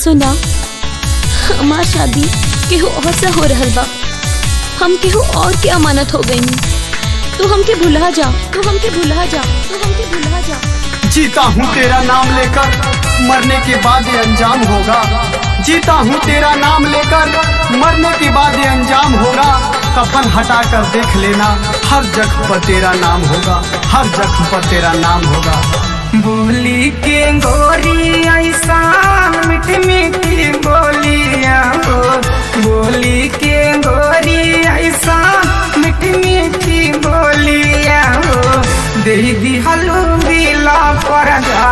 सुना, हमार शादी केहू और से हो रहल बा। हम केहू और के अमानत हो गई। तू हमके भुला जा, तू हमके भुला जा, तू हमके भुला जा। जीता हूँ तेरा नाम लेकर, मरने के बाद ये अंजाम होगा। जीता हूँ तेरा नाम लेकर, मरने के बाद ये अंजाम होगा। कफन हटा कर देख लेना, हर जगह पर तेरा नाम होगा, हर जगह पर तेरा नाम होगा। बोली के गोरी ऐसा मीठी मीठी बोलिया हो, बोली के गोरी ऐसा मीठी मीठी बोलिया हो। दे दिहलू दिला पर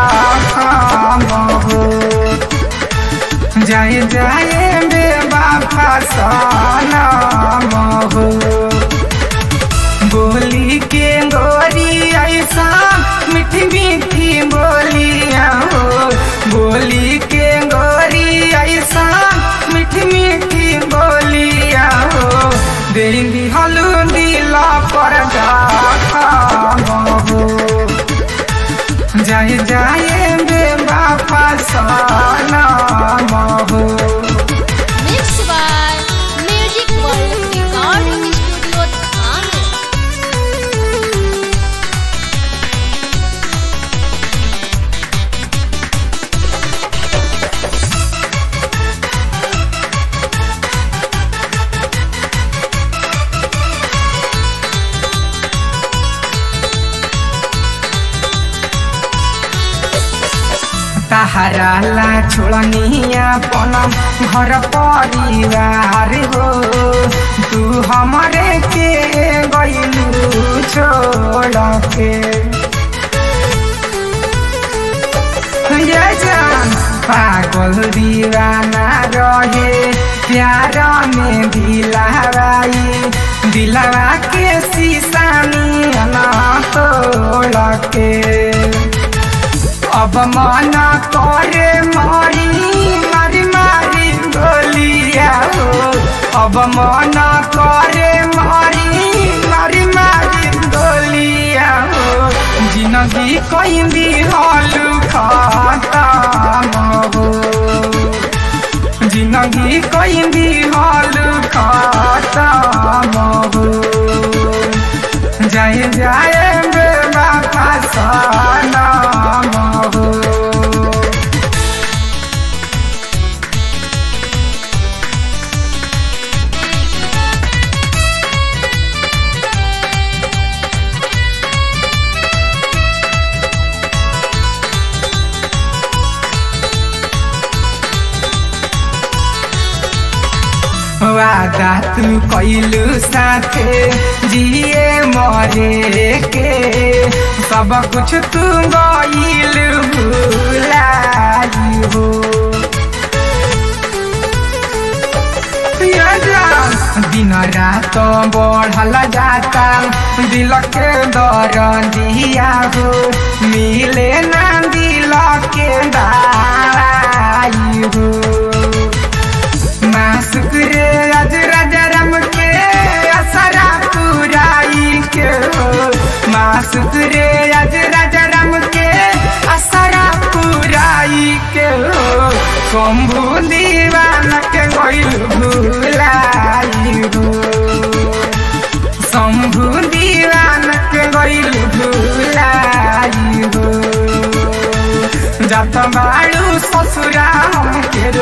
हो, जाए जाए बेवफा सनम हो। बोली के गोरी ऐसा मीठी मीठी बोलिया हो, बोली के गोरी ऐसा मीठी मीठी बोलिया हो। दे दिहलू दिला पर हो, जाए जाए बेवफा सनम हो। Mixed by Music World Recording Studio, Thane। तहरा ला छोड़निया पनम घर परिवार हो, तू हमारे के गइलू छोड़ के। ये जान पागल दीवाना रहे प्यार में दिलवाई, दिलवा के शीशानी ना तोड़ के। अब मना करे मारी मारी मारी गोलिया हो, अब मना करे मारी मारी मारी गोलिया हो। जिंदगी कोई भी हालू खत्म हो, जिंदगी कोई भी हालू खत्म हो। जाए जाए बेवफा सनम हो। वादा तू कइलू साथे जिए मरे के, सब कुछ तू गइलू भुलाई हो। दिन रात बढ़ल जाता दिल के दर्दिया हो, मिले ना दिल के दवाई हो। शुक्रे आज राजा राम के असरा पुराई के हो, माँ शुक्रे आज राजा राम के असरा पुराई के हो। शंभू दीवाना के गइल भुलाई हो, शंभू दीवाना के गइल भुलाई हो। जत बाड़ू ससुरा हमके